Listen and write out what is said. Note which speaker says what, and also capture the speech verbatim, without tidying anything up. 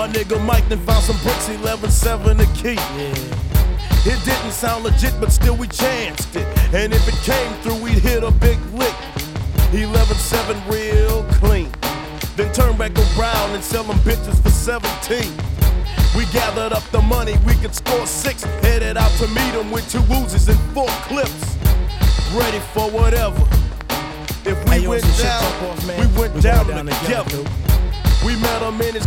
Speaker 1: My nigga Mike then found some bricks, eleven seven a key.
Speaker 2: Yeah.
Speaker 1: It didn't sound legit, but still we chanced it. And if it came through, we'd hit a big lick. eleven seven real clean. Then turn back around and sell them bitches for seventeen. We gathered up the money, we could score six. Headed out to meet them with two Uzis and four clips. Ready for whatever. If we
Speaker 2: Hey, yo,
Speaker 1: went
Speaker 2: some shit
Speaker 1: down,
Speaker 2: jump off, man.
Speaker 1: we went
Speaker 2: We
Speaker 1: down,
Speaker 2: going down
Speaker 1: together.
Speaker 2: together,
Speaker 1: We met him in his